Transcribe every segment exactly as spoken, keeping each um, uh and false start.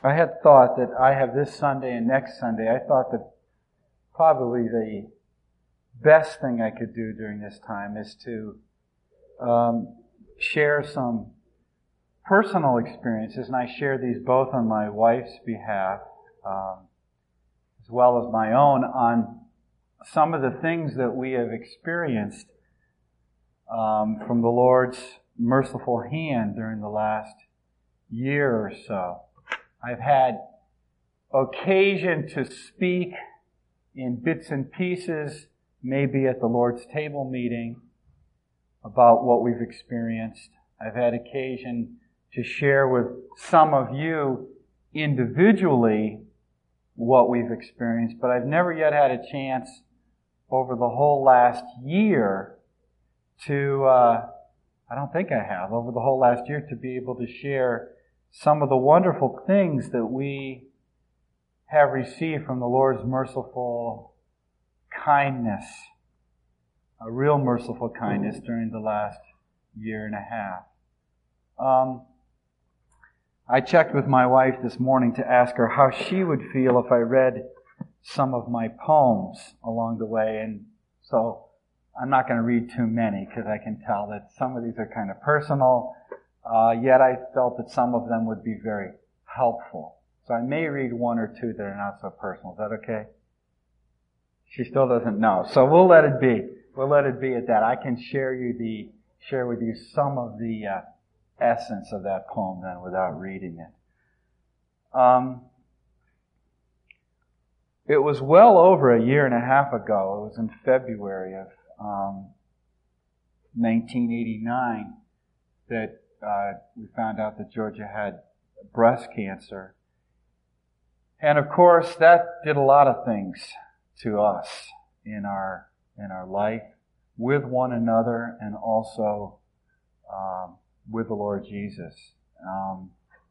I had thought that I have this Sunday and next Sunday, I thought that probably the best thing I could do during this time is to um, share some personal experiences, and I share these both on my wife's behalf um, as well as my own, on some of the things that we have experienced um, from the Lord's merciful hand during the last year or so. I've had occasion to speak in bits and pieces, maybe at the Lord's table meeting, about what we've experienced. I've had occasion to share with some of you individually what we've experienced, but I've never yet had a chance over the whole last year to, uh, I don't think I have, over the whole last year to be able to share some of the wonderful things that we have received from the Lord's merciful kindness, a real merciful kindness during the last year and a half. Um, I checked with my wife this morning to ask her how she would feel if I read some of my poems along the way, and so I'm not going to read too many because I can tell that some of these are kind of personal. Uh, yet I felt that some of them would be very helpful. So I may read one or two that are not so personal. Is that okay? She still doesn't know. So we'll let it be. We'll let it be at that. I can share you the share with you some of the uh, essence of that poem then without reading it. Um, it was well over a year and a half ago. It was in February of um, nineteen eighty-nine that Uh, we found out that Georgia had breast cancer. And of course, that did a lot of things to us in our in our life, with one another, and also um, with the Lord Jesus. Um,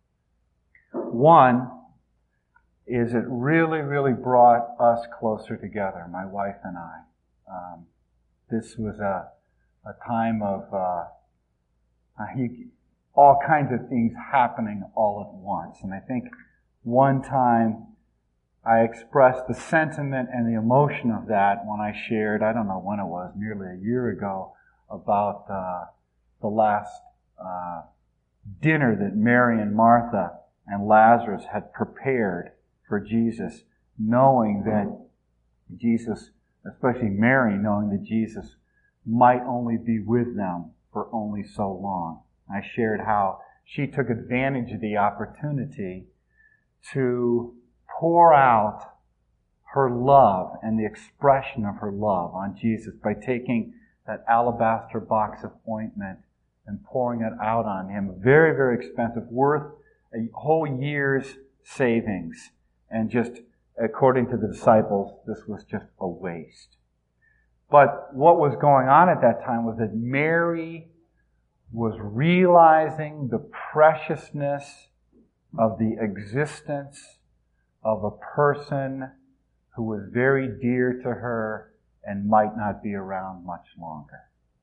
one is it really, really brought us closer together, my wife and I. Um, this was a, a time of uh, he, all kinds of things happening all at once. And I think one time I expressed the sentiment and the emotion of that when I shared, I don't know when it was, nearly a year ago, about uh, the last uh, dinner that Mary and Martha and Lazarus had prepared for Jesus, knowing that Jesus, especially Mary, knowing that Jesus might only be with them for only so long. I shared how she took advantage of the opportunity to pour out her love and the expression of her love on Jesus by taking that alabaster box of ointment and pouring it out on Him. Very, very expensive, worth a whole year's savings. And just, according to the disciples, this was just a waste. But what was going on at that time was that Mary was realizing the preciousness of the existence of a person who was very dear to her and might not be around much longer.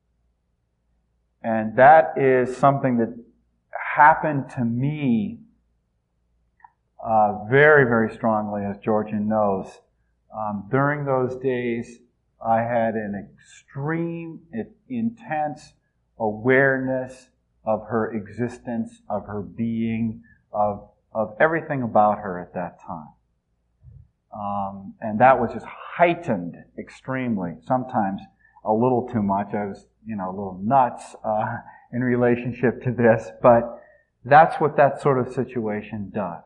And that is something that happened to me uh, very, very strongly, as Georgia knows. Um, during those days, I had an extreme, intense awareness of her existence, of her being, of of everything about her at that time. Um, and that was just heightened extremely, sometimes a little too much. I was, you know, a little nuts uh, in relationship to this, but that's what that sort of situation does.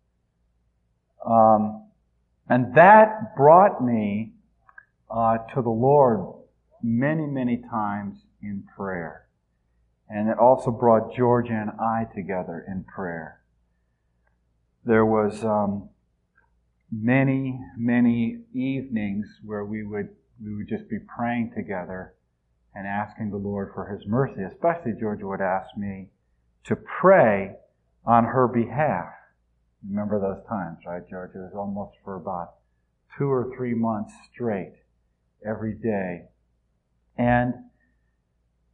Um, and that brought me uh, to the Lord many, many times in prayer. And it also brought Georgia and I together in prayer. There was um, many, many evenings where we would we would just be praying together and asking the Lord for His mercy. Especially Georgia would ask me to pray on her behalf. Remember those times, right, Georgia? It was almost for about two or three months straight, every day. And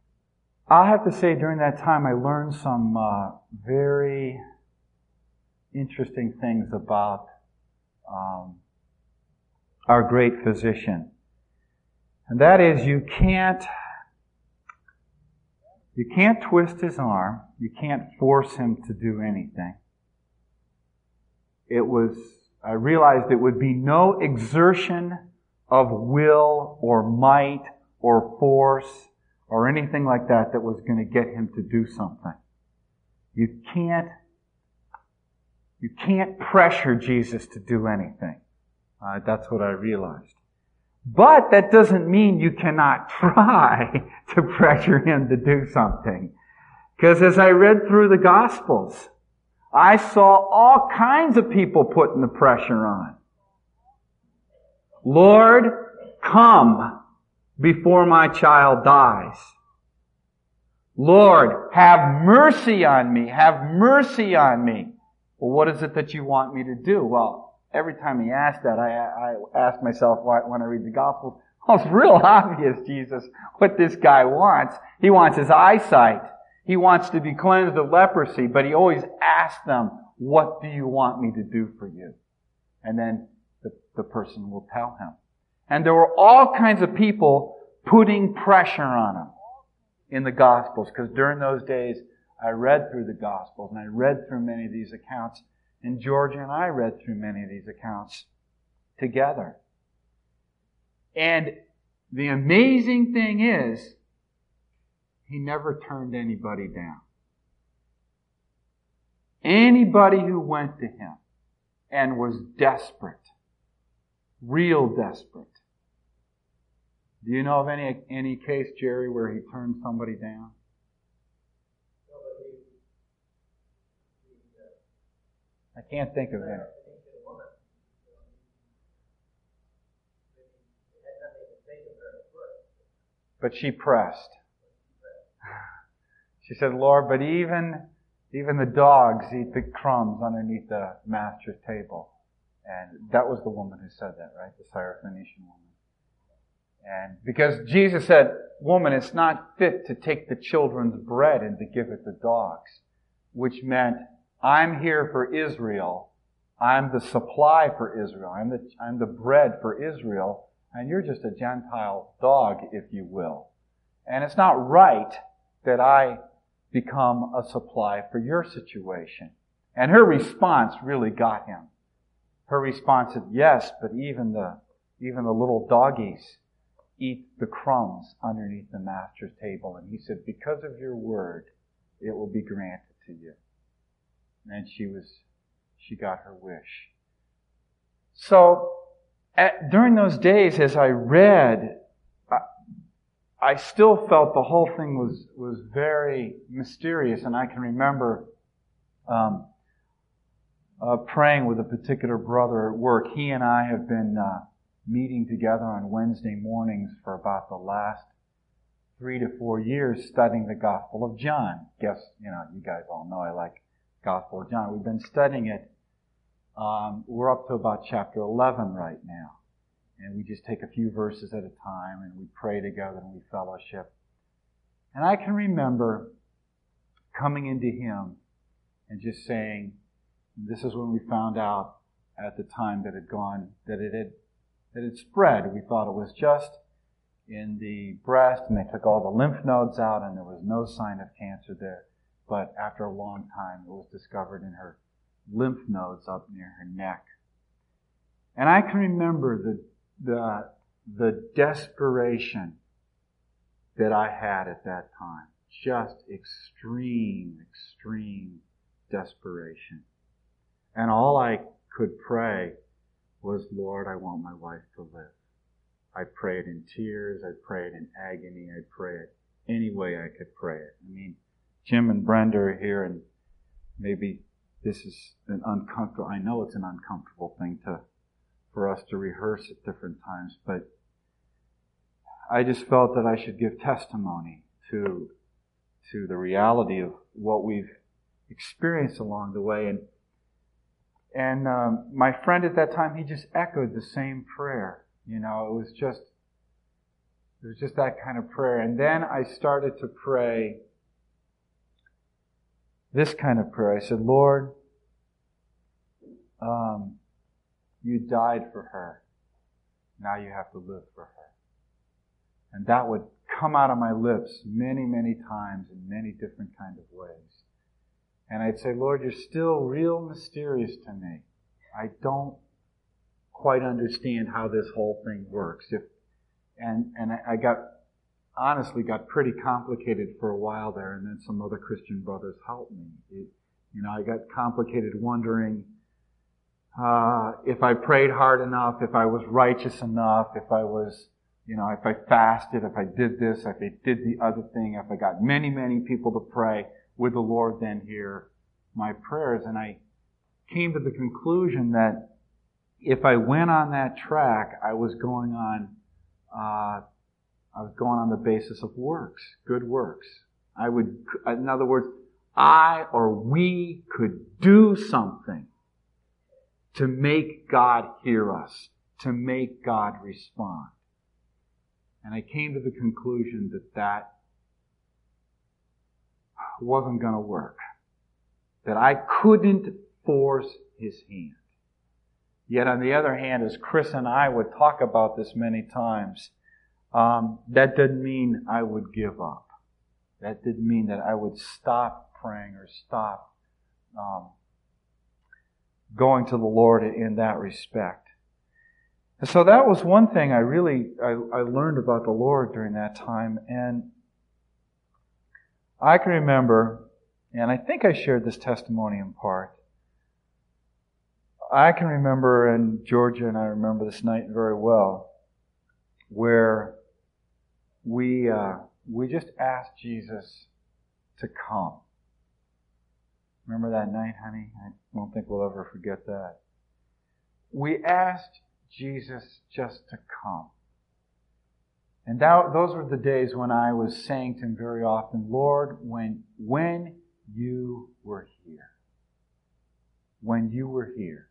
I have to say, during that time, I learned some uh, very interesting things about um, our great physician. And that is, you can't you can't twist his arm. You can't force him to do anything. It was, I realized it would be no exertion of will or might or force or anything like that that was going to get him to do something. You can't, you can't pressure Jesus to do anything. Uh, that's what I realized. But that doesn't mean you cannot try to pressure him to do something. Because as I read through the Gospels, I saw all kinds of people putting the pressure on. Lord, come before my child dies. Lord, have mercy on me. Have mercy on me. Well, what is it that you want me to do? Well, every time he asked that, I, I ask myself when I read the Gospels, well, it's real obvious, Jesus, what this guy wants. He wants his eyesight. He wants to be cleansed of leprosy, but he always asks them, what do you want me to do for you? And then the, the person will tell him. And there were all kinds of people putting pressure on him in the Gospels, because during those days, I read through the Gospels, and I read through many of these accounts, and Georgia and I read through many of these accounts together. And the amazing thing is, he never turned anybody down. Anybody who went to him and was desperate, real desperate. Do you know of any any case, Jerry, where he turned somebody down? I can't think of any. But she pressed. She said, Lord, but even, even the dogs eat the crumbs underneath the master's table. And that was the woman who said that, right? The Syrophoenician woman. And because Jesus said, woman, it's not fit to take the children's bread and to give it to dogs. Which meant, I'm here for Israel. I'm the supply for Israel. I'm the, I'm the bread for Israel. And you're just a Gentile dog, if you will. And it's not right that I become a supply for your situation. And her response really got him. Her response said, yes, but even the, even the little doggies eat the crumbs underneath the master's table. And he said, because of your word, it will be granted to you. And she was, she got her wish. So, at, during those days, as I read, I, I still felt the whole thing was, was very mysterious. And I can remember, um, uh, praying with a particular brother at work. He and I have been, uh, meeting together on Wednesday mornings for about the last three to four years studying the Gospel of John. Guess, you know, you guys all know I like Gospel of John. We've been studying it. Um, we're up to about chapter eleven right now. And we just take a few verses at a time and we pray together and we fellowship. And I can remember coming into him and just saying, this is when we found out at the time that it had gone, that it had that it spread. We thought it was just in the breast, and they took all the lymph nodes out, and there was no sign of cancer there. But after a long time, it was discovered in her lymph nodes up near her neck. And I can remember the the the desperation that I had at that time. Just extreme, extreme desperation. And all I could pray was, Lord, I want my wife to live. I prayed in tears. I prayed in agony. I prayed any way I could pray it. I mean, Jim and Brenda are here, and maybe this is an uncomfortable, I know it's an uncomfortable thing to, for us to rehearse at different times, but I just felt that I should give testimony to, to the reality of what we've experienced along the way. And And um, my friend at that time, he just echoed the same prayer. You know, it was just, it was just that kind of prayer. And then I started to pray this kind of prayer. I said, Lord, um, you died for her. Now you have to live for her. And that would come out of my lips many, many times in many different kind of ways. And I'd say, Lord, you're still real mysterious to me. I don't quite understand how this whole thing works. If, and, and I, I got, honestly got pretty complicated for a while there, and then some other Christian brothers helped me. It, you know, I got complicated wondering, uh, if I prayed hard enough, if I was righteous enough, if I was, you know, if I fasted, if I did this, if I did the other thing, if I got many, many people to pray, would the Lord then hear my prayers? And I came to the conclusion that if I went on that track, I was going on, uh, I was going on the basis of works, good works. I would, in other words, I or we could do something to make God hear us, to make God respond. And I came to the conclusion that that wasn't going to work. That I couldn't force His hand. Yet on the other hand, as Chris and I would talk about this many times, um, that didn't mean I would give up. That didn't mean that I would stop praying or stop um, going to the Lord in that respect. And so that was one thing I really I, I learned about the Lord during that time. And I can remember, and I think I shared this testimony in part, I can remember in Georgia, and I remember this night very well, where we uh, we just asked Jesus to come. Remember that night, honey? I don't think we'll ever forget that. We asked Jesus just to come. And that, those were the days when I was saying to Him very often, Lord, when, when you were here, when you were here,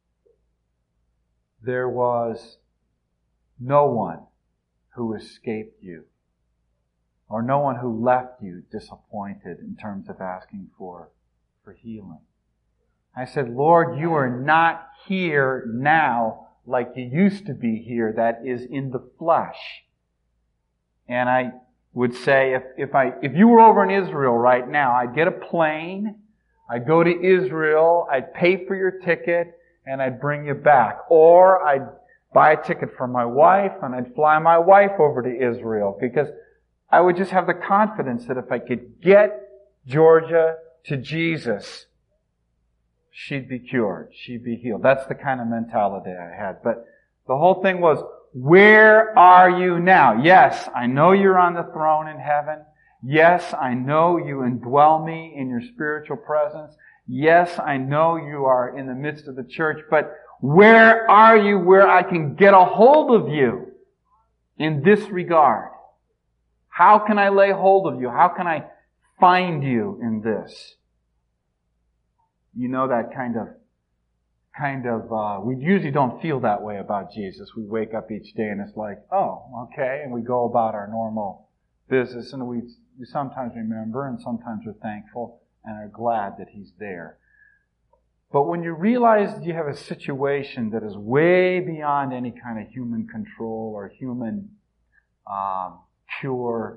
there was no one who escaped you, or no one who left you disappointed in terms of asking for, for healing. I said, Lord, you are not here now like you used to be here, that is in the flesh. And I would say, if, if I, if you were over in Israel right now, I'd get a plane, I'd go to Israel, I'd pay for your ticket, and I'd bring you back. Or I'd buy a ticket for my wife, and I'd fly my wife over to Israel, because I would just have the confidence that if I could get Georgia to Jesus, she'd be cured. She'd be healed. That's the kind of mentality I had. But the whole thing was, where are you now? Yes, I know you're on the throne in heaven. Yes, I know you indwell me in your spiritual presence. Yes, I know you are in the midst of the church. But where are you where I can get a hold of you in this regard? How can I lay hold of you? How can I find you in this? You know, that kind of, kind of, uh, we usually don't feel that way about Jesus. We wake up each day and it's like, oh, okay, and we go about our normal business, and we, we sometimes remember and sometimes we're thankful and are glad that He's there. But when you realize you have a situation that is way beyond any kind of human control or human um, cure,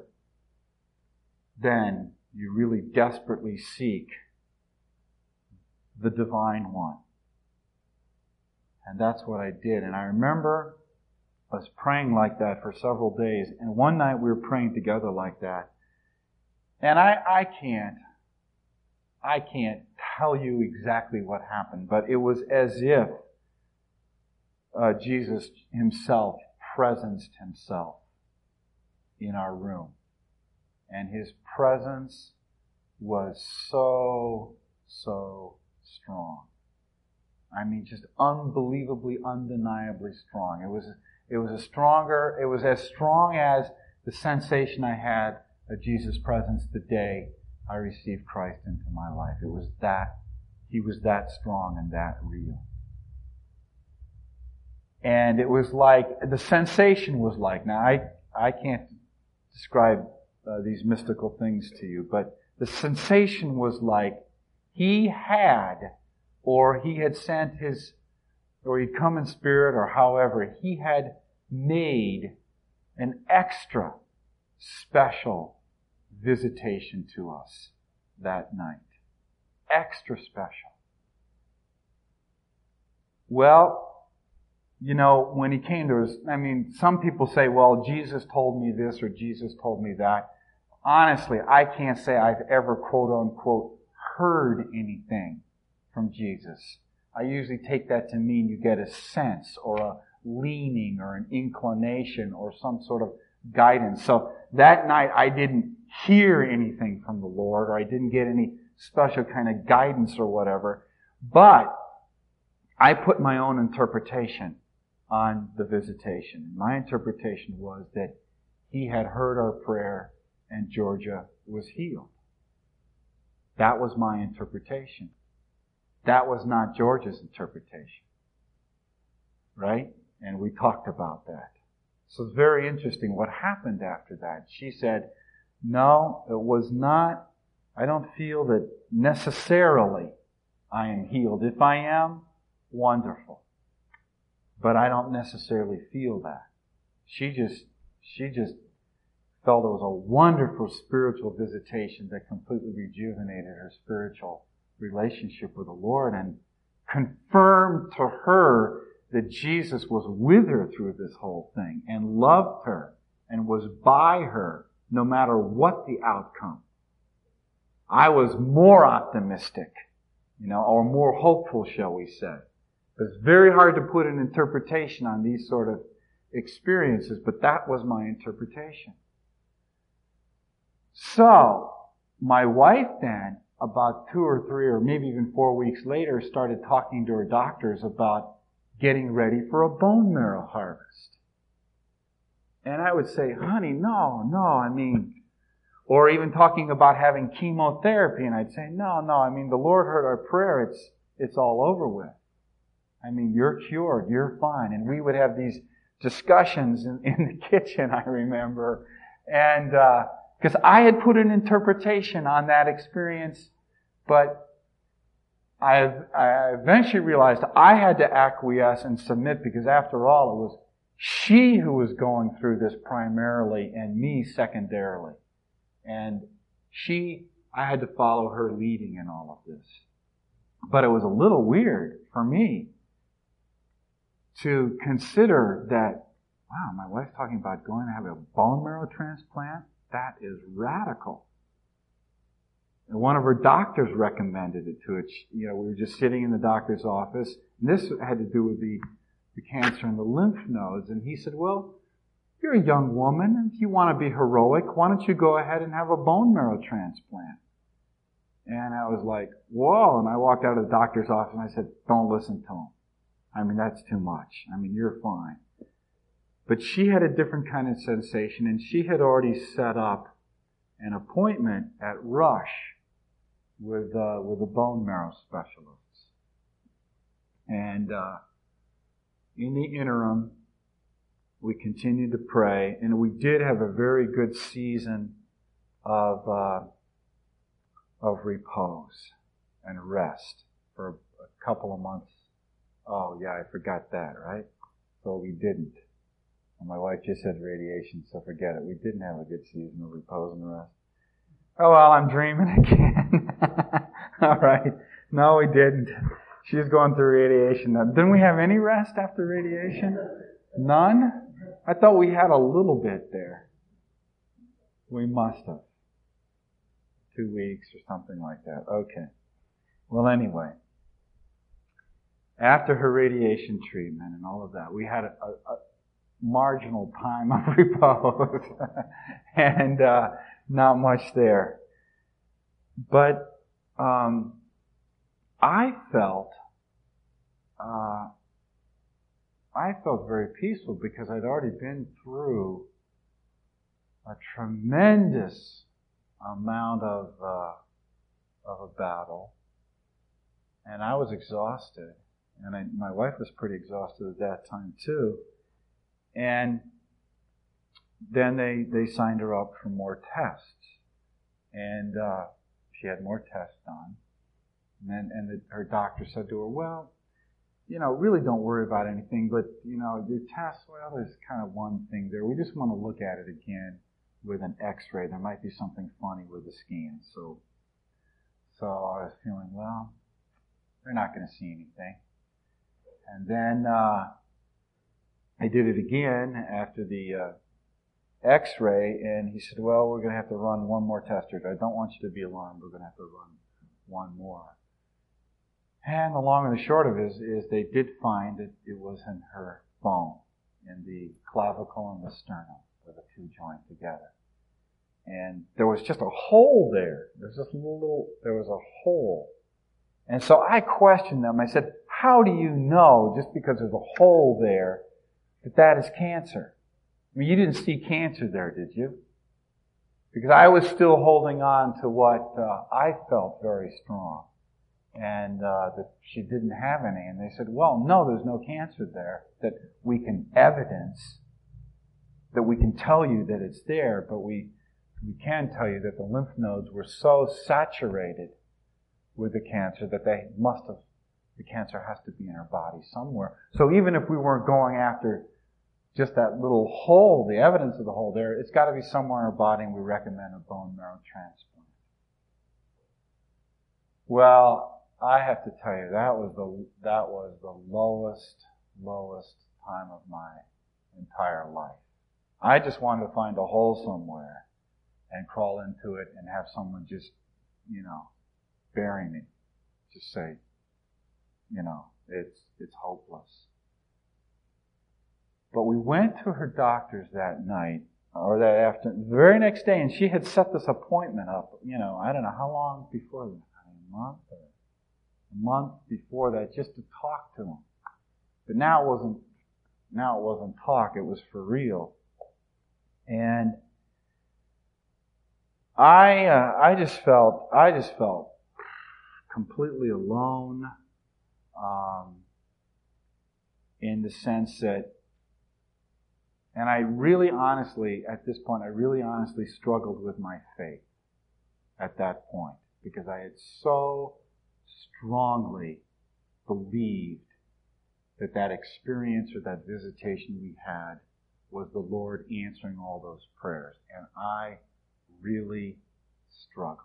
then you really desperately seek the Divine One. And that's what I did. And I remember us praying like that for several days. And one night we were praying together like that. And I, I can't, I can't tell you exactly what happened, but it was as if uh, Jesus Himself presenced Himself in our room. And His presence was so, so strong. I mean, just unbelievably, undeniably strong. It was, it was a stronger, it was as strong as the sensation I had of Jesus' presence the day I received Christ into my life. It was that, He was that strong and that real. And it was like, the sensation was like, now I, I can't describe uh, these mystical things to you, but the sensation was like, He had or He had sent His, or He'd come in spirit, or however, He had made an extra special visitation to us that night. Extra special. Well, you know, when He came to us, I mean, some people say, well, Jesus told me this or Jesus told me that. Honestly, I can't say I've ever, quote unquote, heard anything from Jesus. I usually take that to mean you get a sense or a leaning or an inclination or some sort of guidance. So that night I didn't hear anything from the Lord, or I didn't get any special kind of guidance or whatever. But I put my own interpretation on the visitation. My interpretation was that He had heard our prayer and Georgia was healed. That was my interpretation. That was not Georgia's interpretation. Right? And we talked about that. So it's very interesting what happened after that. She said, no, it was not, I don't feel that necessarily I am healed. If I am, wonderful. But I don't necessarily feel that. She just, she just felt it was a wonderful spiritual visitation that completely rejuvenated her spiritual relationship with the Lord and confirmed to her that Jesus was with her through this whole thing and loved her and was by her no matter what the outcome. I was more optimistic, you know, or more hopeful, shall we say. It's very hard to put an interpretation on these sort of experiences, but that was my interpretation. So, my wife then, about two or three or maybe even four weeks later, started talking to her doctors about getting ready for a bone marrow harvest. And I would say, honey, no, no, I mean, or even talking about having chemotherapy, and I'd say, no, no, I mean, the Lord heard our prayer, it's, it's all over with. I mean, you're cured, you're fine. And we would have these discussions in, in the kitchen, I remember, and, uh, because I had put an interpretation on that experience, but I, I eventually realized I had to acquiesce and submit, because after all, it was she who was going through this primarily and me secondarily. And she, I had to follow her leading in all of this. But it was a little weird for me to consider that, wow, my wife's talking about going to have a bone marrow transplant? That is radical. And one of her doctors recommended it to her. You know, we were just sitting in the doctor's office, and this had to do with the, the cancer in the lymph nodes, and he said, well, you're a young woman, and if you want to be heroic, why don't you go ahead and have a bone marrow transplant? And I was like, whoa, and I walked out of the doctor's office, and I said, don't listen to him. I mean, that's too much. I mean, you're fine. But she had a different kind of sensation, and she had already set up an appointment at Rush with uh, with the bone marrow specialists. And uh, in the interim, we continued to pray, and we did have a very good season of uh, of repose and rest for a, a couple of months. Oh yeah, I forgot that, right? So we didn't. And my wife just said radiation, so forget it. We didn't have a good season of repose and rest. Oh well, I'm dreaming again. All right. No, we didn't. She's going through radiation. Didn't we have any rest after radiation? None? I thought we had a little bit there. We must have. Two weeks or something like that. Okay. Well, anyway. After her radiation treatment and all of that, we had a, a, a marginal time of repose. and uh, not much there. But um, I felt uh, I felt very peaceful because I'd already been through a tremendous amount of uh, of a battle, and I was exhausted, and I, my wife was pretty exhausted at that time too. And then they they signed her up for more tests, and uh, she had more tests done, And then, and the, her doctor said to her, well, you know, really don't worry about anything, but, you know, your test, well, there's kind of one thing there. We just want to look at it again with an x-ray. There might be something funny with the scan. So, so I was feeling, well, they're not going to see anything. And then uh, I did it again after the uh, x-ray, and he said, well, we're going to have to run one more test. I don't want you to be alarmed. We're going to have to run one more. And the long and the short of it is, is they did find that it was in her bone, in the clavicle and the sternum, where the two joined together. And there was just a hole there. There was just a little, there was a hole. And so I questioned them. I said, how do you know, just because there's a hole there, that that is cancer? I mean, you didn't see cancer there, did you? Because I was still holding on to what uh, I felt very strong. And uh, that she didn't have any. And they said, well, no, there's no cancer there that we can evidence, that we can tell you that it's there, but we we can tell you that the lymph nodes were so saturated with the cancer that they must have, the cancer has to be in her body somewhere. So even if we weren't going after just that little hole, the evidence of the hole there, it's got to be somewhere in her body, and we recommend a bone marrow transplant. Well, I have to tell you, that was the that was the lowest, lowest time of my entire life. I just wanted to find a hole somewhere and crawl into it and have someone just, you know, bury me. Just say, you know, it's it's hopeless. But we went to her doctor's that night, or that afternoon, the very next day, and she had set this appointment up, you know, I don't know how long before that, a month or a month before that, just to talk to him. But now it wasn't, now it wasn't talk, it was for real. And I, uh, I just felt, I just felt completely alone, um, in the sense that, and I really honestly, at this point, I really honestly struggled with my faith at that point, because I had so strongly believed that that experience or that visitation we had was the Lord answering all those prayers. And I really struggled.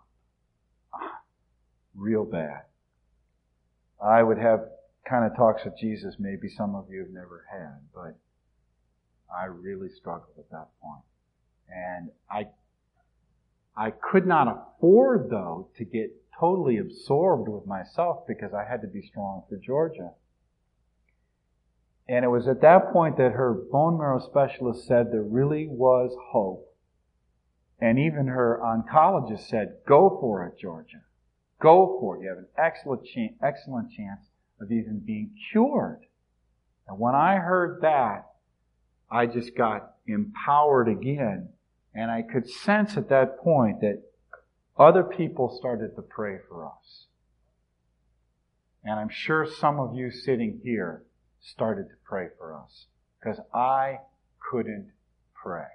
Real bad. I would have kind of talks with Jesus maybe some of you have never had, but I really struggled at that point. And I I could not afford, though, to get totally absorbed with myself, because I had to be strong for Georgia. And it was at that point that her bone marrow specialist said there really was hope. And even her oncologist said, go for it, Georgia. Go for it. You have an excellent chance, excellent chance of even being cured. And when I heard that, I just got empowered again. And I could sense at that point that other people started to pray for us. And I'm sure some of you sitting here started to pray for us, because I couldn't pray.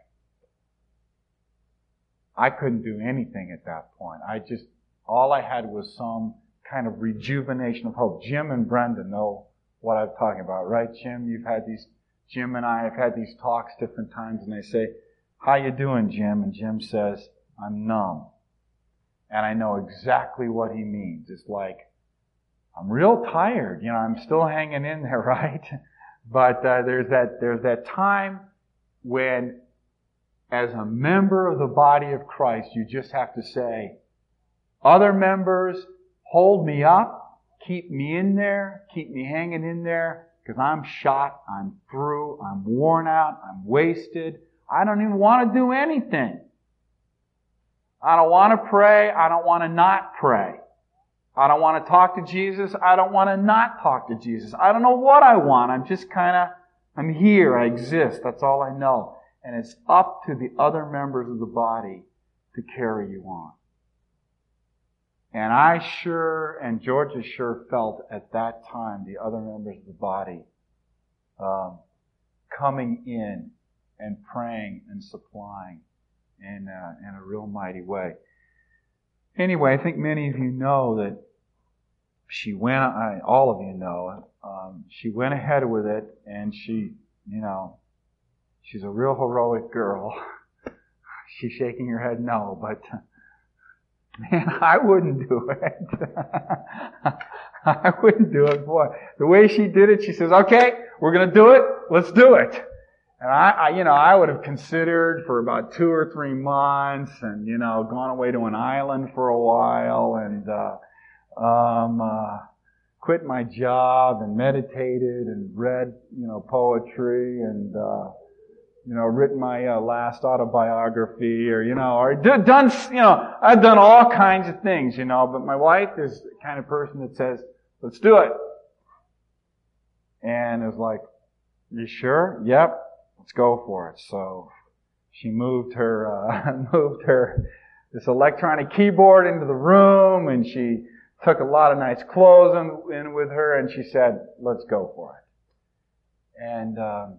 I couldn't do anything at that point. I just, all I had was some kind of rejuvenation of hope. Jim and Brenda know what I'm talking about, right, Jim? You've had these, Jim and I have had these talks different times, and they say, how you doing, Jim? And Jim says, I'm numb. And I know exactly what he means. It's like, I'm real tired. You know, I'm still hanging in there, right? But uh, there's that there's that time when, as a member of the body of Christ, you just have to say, other members, hold me up, keep me in there, keep me hanging in there, because I'm shot, I'm through, I'm worn out, I'm wasted. I don't even want to do anything. I don't want to pray. I don't want to not pray. I don't want to talk to Jesus. I don't want to not talk to Jesus. I don't know what I want. I'm just kind of, I'm here. I exist. That's all I know. And it's up to the other members of the body to carry you on. And I sure, and Georgia sure felt at that time, the other members of the body um, coming in and praying and supplying in a, in a real mighty way. Anyway, I think many of you know that she went, I, all of you know, um, she went ahead with it, and she, you know, she's a real heroic girl. She's shaking her head no, but man, I wouldn't do it. I wouldn't do it. Boy, the way she did it, she says, okay, we're going to do it. Let's do it. And I, I, you know, I would have considered for about two or three months and, you know, gone away to an island for a while and, uh, um, uh, quit my job and meditated and read, you know, poetry and, uh, you know, written my uh, last autobiography or, you know, or d- done, you know, I've done all kinds of things, you know, but my wife is the kind of person that says, let's do it. And it was like, you sure? Yep, let's go for it. So she moved her, uh, moved her, this electronic keyboard into the room and she took a lot of nice clothes in, in with her and she said, let's go for it. And, um,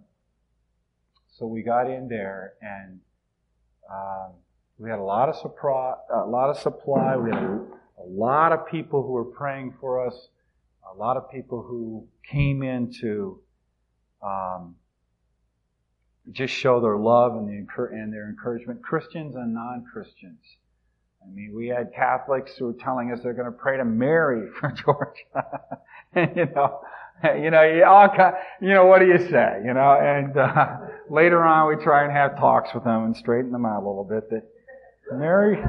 So we got in there, and um, we had a lot of supply. A lot of supply. We had a, a lot of people who were praying for us. A lot of people who came in to um, just show their love and, the, and their encouragement. Christians and non-Christians. I mean, we had Catholics who were telling us they're going to pray to Mary for Georgia. And, you know. You know, you all kind, you know, what do you say? You know, and uh, later on we try and have talks with them and straighten them out a little bit. That Mary,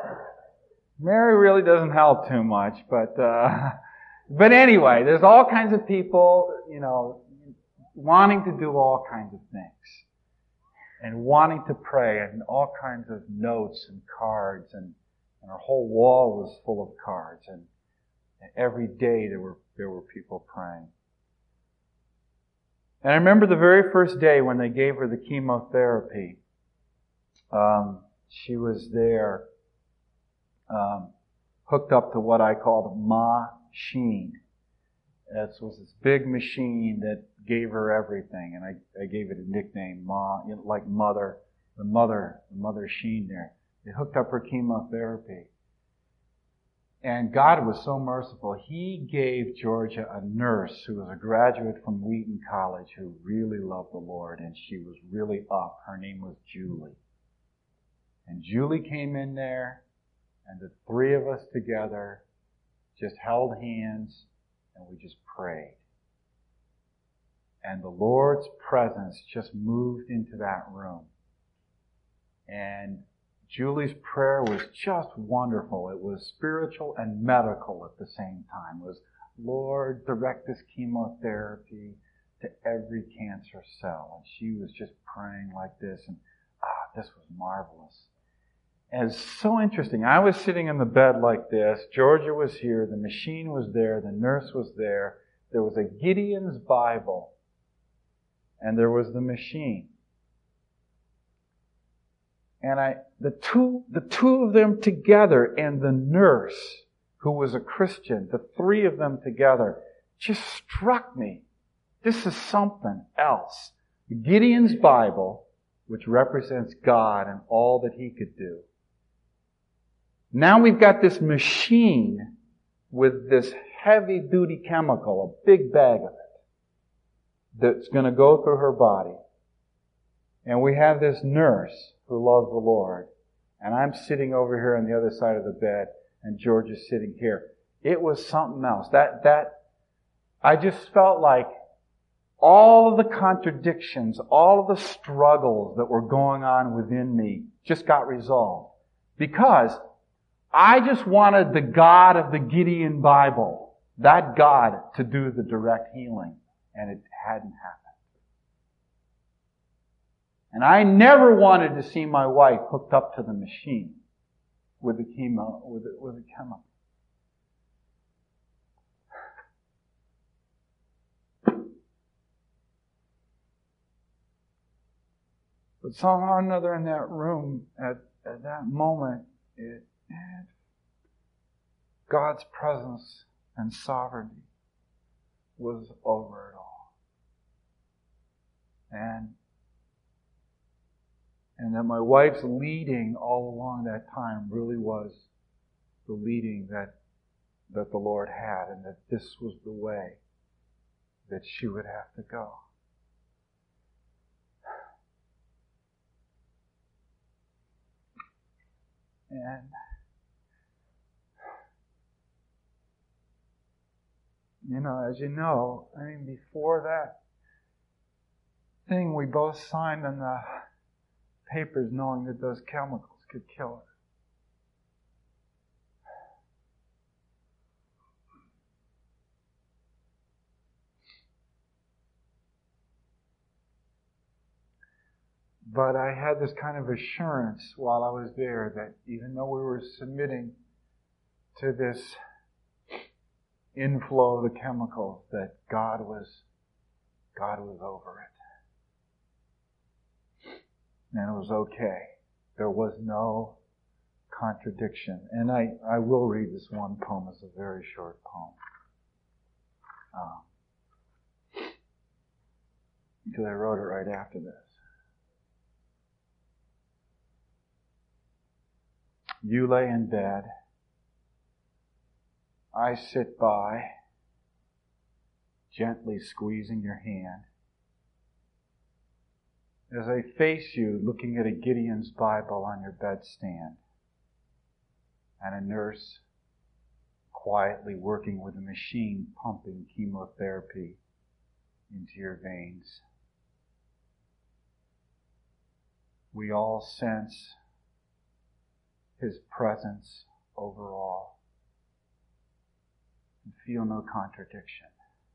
Mary really doesn't help too much, but uh, but anyway, there's all kinds of people, you know, wanting to do all kinds of things and wanting to pray, and all kinds of notes and cards, and, and our whole wall was full of cards, and, and every day there were there were people praying. And I remember the very first day when they gave her the chemotherapy. Um, she was there, um, hooked up to what I called a machine. It was this big machine that gave her everything, and I, I gave it a nickname, Ma, you know, like mother, the mother, the mother sheen there. They hooked up her chemotherapy. And God was so merciful. He gave Georgia a nurse who was a graduate from Wheaton College who really loved the Lord, and she was really up. Her name was Julie. And Julie came in there, and the three of us together just held hands, and we just prayed. And the Lord's presence just moved into that room. And Julie's prayer was just wonderful. It was spiritual and medical at the same time. It was, Lord, direct this chemotherapy to every cancer cell. And she was just praying like this, and ah, this was marvelous. And it's so interesting. I was sitting in the bed like this. Georgia was here. The machine was there. The nurse was there. There was a Gideon's Bible. And there was the machine. And I, the two, the two of them together and the nurse, who was a Christian, the three of them together, just struck me. This is something else. Gideon's Bible, which represents God and all that He could do. Now we've got this machine with this heavy-duty chemical, a big bag of it, that's going to go through her body. And we have this nurse who loves the Lord. And I'm sitting over here on the other side of the bed, and George is sitting here. It was something else. That, that, I just felt like all of the contradictions, all of the struggles that were going on within me just got resolved. Because I just wanted the God of the Gideon Bible, that God, to do the direct healing. And it hadn't happened. And I never wanted to see my wife hooked up to the machine with the chemo, with the, with the chemical. But somehow or another in that room, at, at that moment, it, it, God's presence and sovereignty was over it all. And And that my wife's leading all along that time really was the leading that that the Lord had, and that this was the way that she would have to go. And you know, as you know, I mean, before that thing, we both signed on the papers knowing that those chemicals could kill her. But I had this kind of assurance while I was there that even though we were submitting to this inflow of the chemicals, that God was God was over it. And it was okay. There was no contradiction. And I, I will read this one poem. It's a very short poem. Um, because I wrote it right after this. You lay in bed. I sit by, gently squeezing your hand. As I face you, looking at a Gideon's Bible on your bedstand, and a nurse quietly working with a machine pumping chemotherapy into your veins. We all sense His presence over all and feel no contradiction.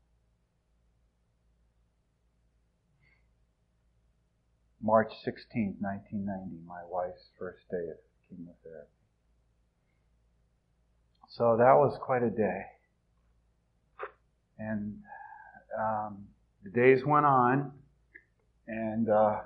March sixteenth, nineteen ninety, my wife's first day of chemotherapy. So that was quite a day. And um, the days went on, and uh,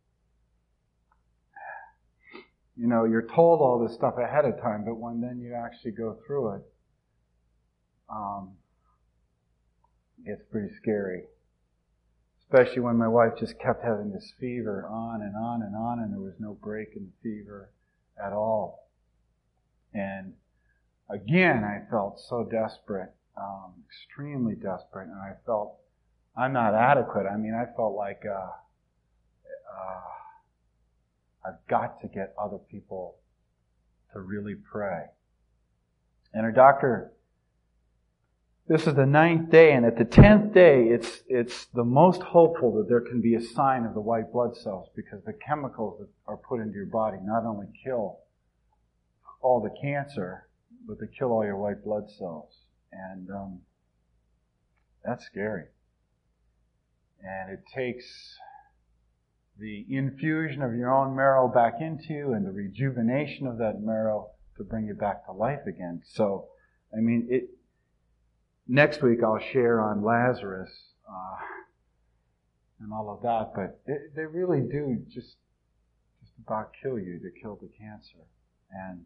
you know, you're told all this stuff ahead of time, but when then you actually go through it, um, it's pretty scary. Especially when my wife just kept having this fever on and on and on, and there was no break in the fever at all. And again, I felt so desperate, um, extremely desperate, and I felt I'm not adequate. I mean, I felt like uh, uh, I've got to get other people to really pray. And our doctor, this is the ninth day, and at the tenth day, it's it's the most hopeful that there can be a sign of the white blood cells, because the chemicals that are put into your body not only kill all the cancer, but they kill all your white blood cells. And um, that's scary. And it takes the infusion of your own marrow back into you and the rejuvenation of that marrow to bring you back to life again. So, I mean, it. Next week I'll share on Lazarus uh, and all of that, but they, they really do just just about kill you to kill the cancer. And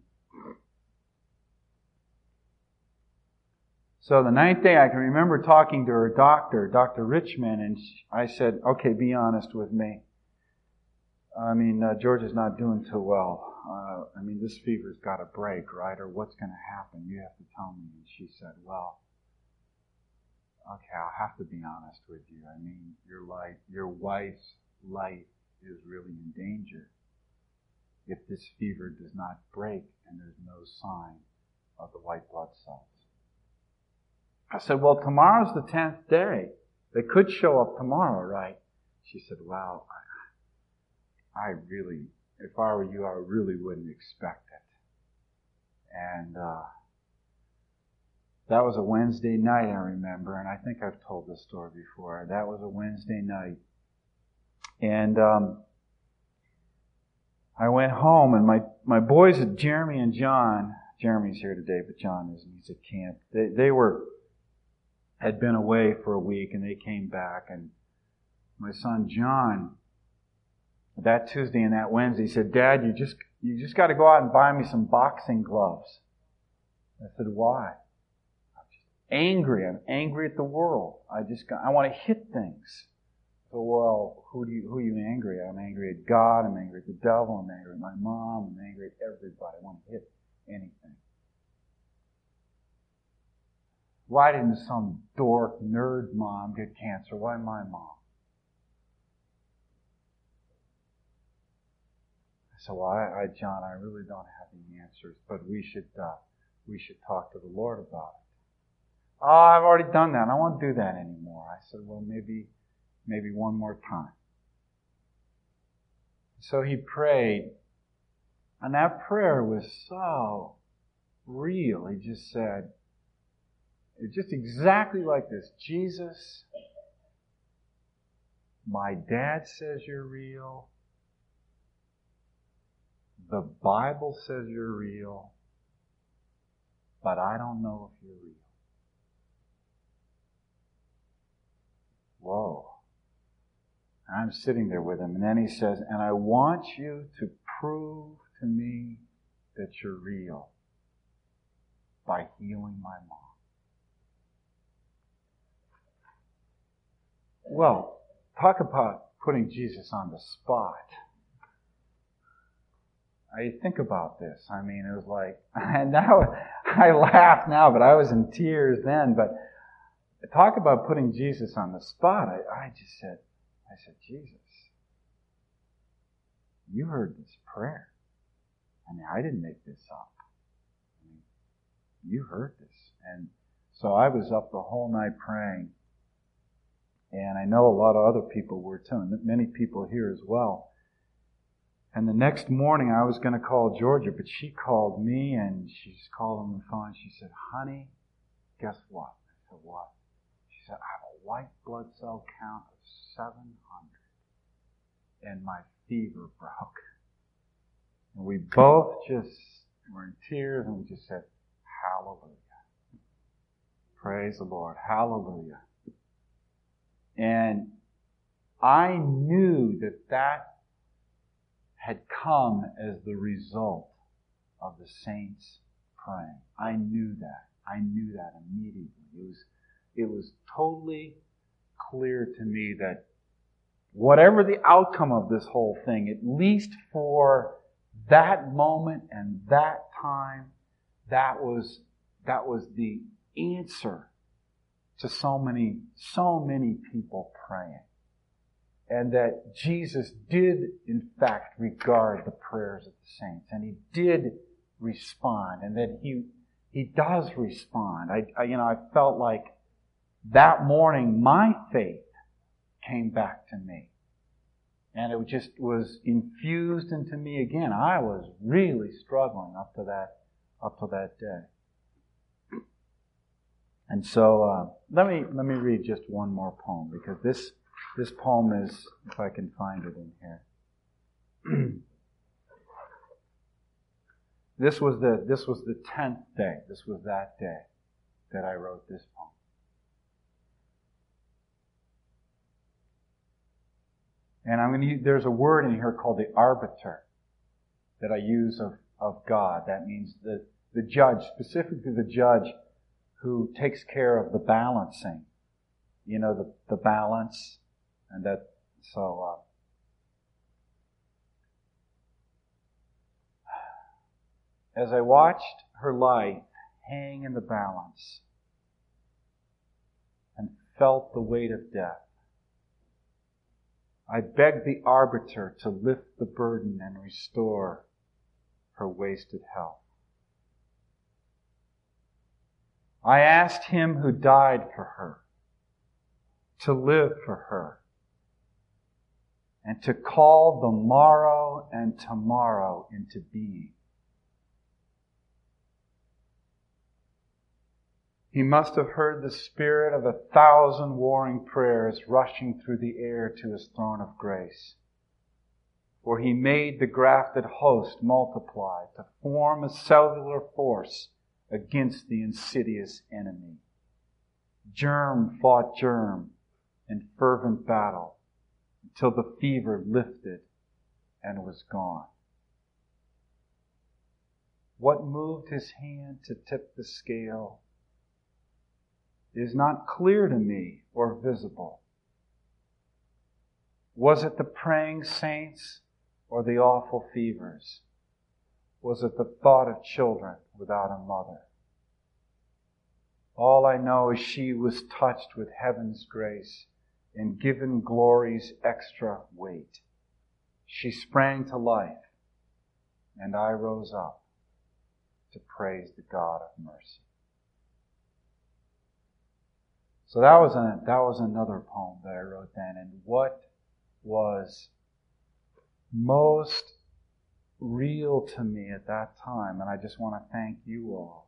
so the ninth day, I can remember talking to her doctor, Doctor Richmond, and I said, "Okay, be honest with me. I mean, uh, George is not doing too well. Uh, I mean, this fever's got to break, right? Or what's going to happen? You have to tell me." And she said, "Well, okay, I'll have to be honest with you. I mean, your life, your wife's life is really in danger if this fever does not break and there's no sign of the white blood cells." I said, "Well, tomorrow's the tenth day. They could show up tomorrow, right?" She said, "Well, I, I really, if I were you, I really wouldn't expect it." And uh that was a Wednesday night, I remember, and I think I've told this story before. That was a Wednesday night. And um, I went home, and my, my boys, Jeremy and John, Jeremy's here today, but John isn't, he's at camp. They, they were, had been away for a week, and they came back, and my son John, that Tuesday and that Wednesday, said, "Dad, you just, you just got to go out and buy me some boxing gloves." I said, "Why?" Angry. I'm angry at the world. I just got, I want to hit things. So, well, who do you, who are you angry at? I'm angry at God. I'm angry at the devil. I'm angry at my mom. I'm angry at everybody. I want to hit anything. Why didn't some dork, nerd mom get cancer? Why my mom? I said, well, I, I, John, I really don't have any answers, but we should, uh, we should talk to the Lord about it. Oh, I've already done that. I don't want to do that anymore. I said, well, maybe, maybe one more time. So he prayed, and that prayer was so real. He just said, it's just exactly like this. Jesus, my dad says you're real. The Bible says you're real. But I don't know if you're real. Whoa. And I'm sitting there with him, and then he says, and I want you to prove to me that you're real by healing my mom. Well, talk about putting Jesus on the spot. I think about this. I mean, it was like, and now I laugh now, but I was in tears then. But talk about putting Jesus on the spot. I, I just said, I said, Jesus, you heard this prayer. I mean, I didn't make this up. I mean, you heard this. And so I was up the whole night praying. And I know a lot of other people were too, and many people here as well. And the next morning I was going to call Georgia, but she called me and she just called on the phone. She said, honey, guess what? I said, what? She said, I have a white blood cell count of seven hundred and my fever broke. And we both just were in tears and we just said, hallelujah. Praise the Lord. Hallelujah. And I knew that that had come as the result of the saints praying. I knew that. I knew that immediately. It was, it was totally clear to me that whatever the outcome of this whole thing, at least for that moment and that time, that was, that was the answer to so many, so many people praying. And that Jesus did, in fact, regard the prayers of the saints. And He did respond. And that He, He does respond. I, I, you know, I felt like that morning my faith came back to me. And it just was infused into me again. I was really struggling up to that, up to that day. And so, uh, let me, let me read just one more poem, because this, this poem is, if I can find it in here. This was the, this was the tenth day. This was that day that I wrote this poem. And I'm going to use, there's a word in here called the arbiter that I use of, of God. That means the, the judge, specifically the judge who takes care of the balancing. You know, the, the balance. And that, so, uh, as I watched her life hang in the balance and felt the weight of death, I begged the arbiter to lift the burden and restore her wasted health. I asked Him who died for her to live for her and to call the morrow and tomorrow into being. He must have heard the spirit of a thousand warring prayers rushing through the air to His throne of grace. For He made the grafted host multiply to form a cellular force against the insidious enemy. Germ fought germ in fervent battle until the fever lifted and was gone. What moved His hand to tip the scale is not clear to me or visible. Was it the praying saints or the awful fevers? Was it the thought of children without a mother? All I know is she was touched with heaven's grace and given glory's extra weight. She sprang to life, and I rose up to praise the God of mercy. So that was a, that was another poem that I wrote then. And what was most real to me at that time, and I just want to thank you all,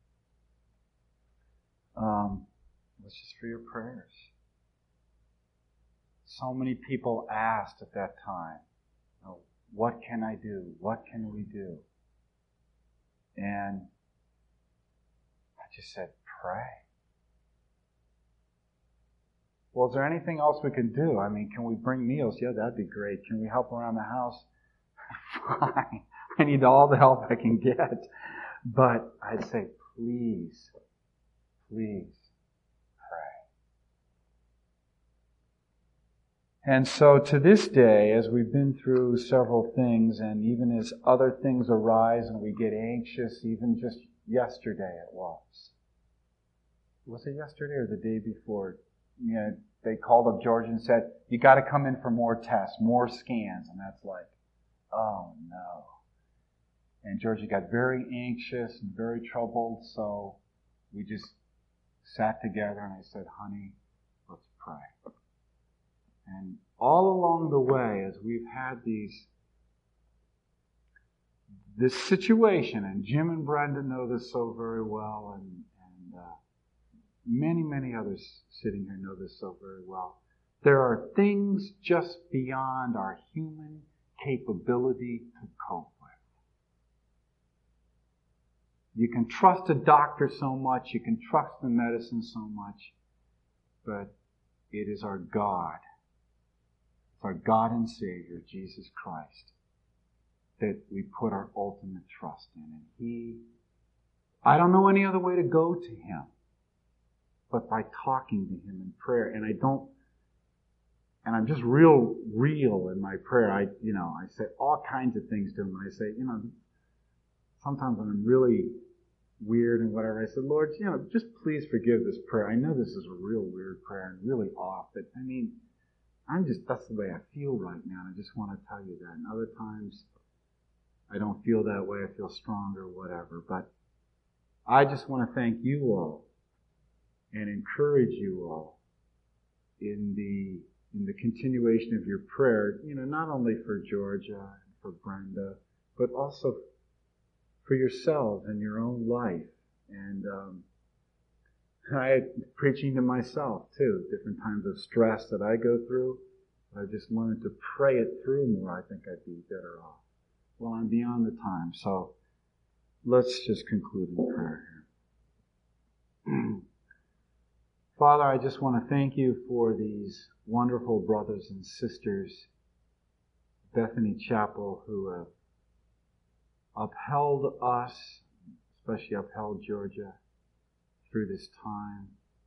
um, was just for your prayers. So many people asked at that time, oh, what can I do? What can we do? And I just said, pray. Well, is there anything else we can do? I mean, can we bring meals? Yeah, that'd be great. Can we help around the house? Fine. I need all the help I can get. But I'd say, please, please pray. And so to this day, as we've been through several things, and even as other things arise and we get anxious, even just yesterday it was. Was it yesterday or the day before? You know, they called up Georgia and said, you got to come in for more tests, more scans. And that's like, oh no. And Georgia got very anxious and very troubled, so we just sat together and I said, honey, let's pray. And all along the way, as we've had these, this situation, and Jim and Brenda know this so very well, and, and uh, many, many others sitting here know this so very well. There are things just beyond our human capability to cope with. You can trust a doctor so much, you can trust the medicine so much, but it is our God, it's our God and Savior, Jesus Christ, that we put our ultimate trust in. And He, I don't know any other way to go to Him but by talking to Him in prayer. And I don't, and I'm just real, real in my prayer. I, you know, I say all kinds of things to Him. I say, you know, sometimes when I'm really weird and whatever, I said, Lord, you know, just please forgive this prayer. I know this is a real weird prayer and really off, but I mean, I'm just, that's the way I feel right now. And I just want to tell you that. And other times, I don't feel that way. I feel stronger, whatever. But I just want to thank you all and encourage you all in the in the continuation of your prayer, you know, not only for Georgia and for Brenda, but also for yourselves and your own life. And um, I am preaching to myself too, different times of stress that I go through. I just learned to pray it through more. I think I'd be better off. Well, I'm beyond the time, so let's just conclude in prayer here. Father, I just want to thank you for these wonderful brothers and sisters, Bethany Chapel, who have upheld us, especially upheld Georgia, through this time.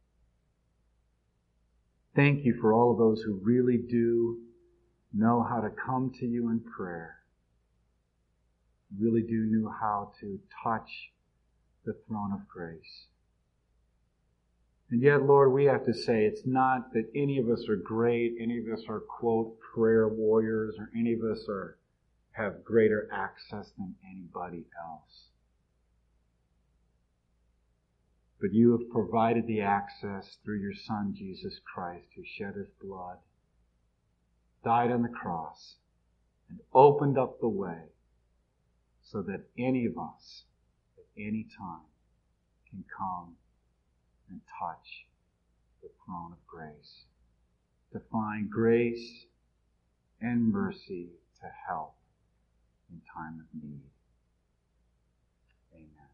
Thank you for all of those who really do know how to come to you in prayer, really do know how to touch the throne of grace. And yet, Lord, we have to say it's not that any of us are great, any of us are, quote, prayer warriors, or any of us are have greater access than anybody else. But you have provided the access through your Son, Jesus Christ, who shed His blood, died on the cross, and opened up the way so that any of us, at any time, can come and touch the throne of grace, to find grace and mercy to help in time of need. Amen.